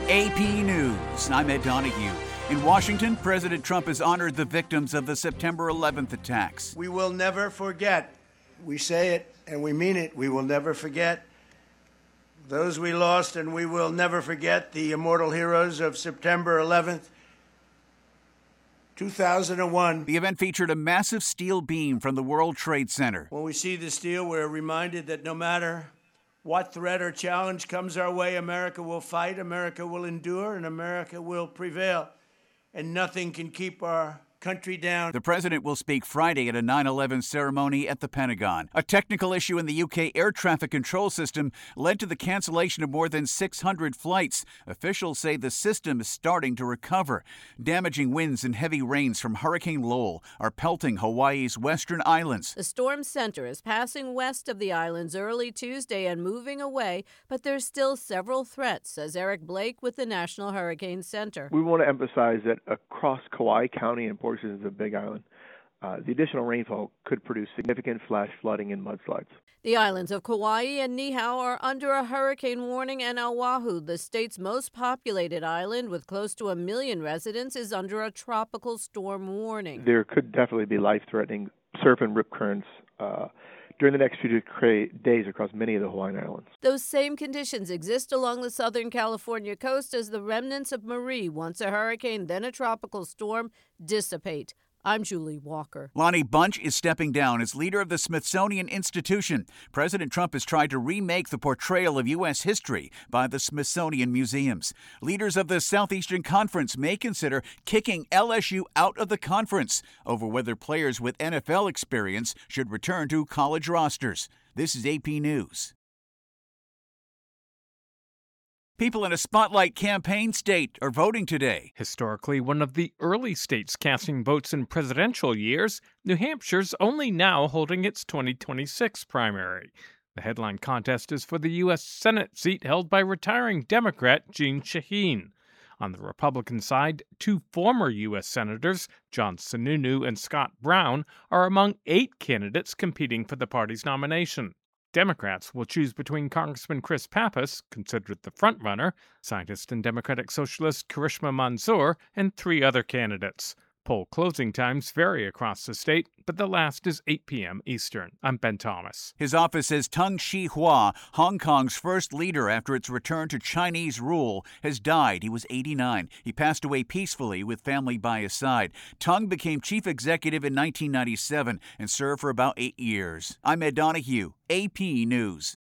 AP News. I'm Ed Donahue. In Washington, President Trump has honored the victims of the September 11th attacks. We will never forget. We say it and we mean it. We will never forget those we lost, and we will never forget the immortal heroes of September 11th, 2001. The event featured a massive steel beam from the World Trade Center. When we see the steel, we're reminded that no matter what threat or challenge comes our way, America will fight, America will endure, and America will prevail. And nothing can keep our country down. The president will speak Friday at a 9/11 ceremony at the Pentagon. A technical issue in the UK air traffic control system led to the cancellation of more than 600 flights. Officials say the system is starting to recover. Damaging winds and heavy rains from Hurricane Lowell are pelting Hawaii's western islands. The storm center is passing west of the islands early Tuesday and moving away, but there's still several threats, says Eric Blake with the National Hurricane Center. We want to emphasize that across Kauai County and portions of the Big Island, the additional rainfall could produce significant flash flooding and mudslides. The islands of Kauai and Niihau are under a hurricane warning, and Oahu, the state's most populated island with close to 1 million residents, is under a tropical storm warning. There could definitely be life-threatening surf and rip currents during the next few days across many of the Hawaiian Islands. Those same conditions exist along the Southern California coast as the remnants of Marie, once a hurricane, then a tropical storm, dissipate. I'm Julie Walker. Lonnie Bunch is stepping down as leader of the Smithsonian Institution. President Trump has tried to remake the portrayal of U.S. history by the Smithsonian Museums. Leaders of the Southeastern Conference may consider kicking LSU out of the conference over whether players with NFL experience should return to college rosters. This is AP News. People in a spotlight campaign state are voting today. Historically one of the early states casting votes in presidential years, New Hampshire's only now holding its 2026 primary. The headline contest is for the U.S. Senate seat held by retiring Democrat Jeanne Shaheen. On the Republican side, two former U.S. Senators, John Sununu and Scott Brown, are among 8 candidates competing for the party's nomination. Democrats will choose between Congressman Chris Pappas, considered the frontrunner, scientist and Democratic Socialist Karishma Mansour, and 3 other candidates. Poll closing times vary across the state, but the last is 8 p.m. Eastern. I'm Ben Thomas. His office says Teng Shi-hua, Hong Kong's first leader after its return to Chinese rule, has died. He was 89. He passed away peacefully with family by his side. Teng became chief executive in 1997 and served for about 8 years. I'm Ed Donahue, AP News.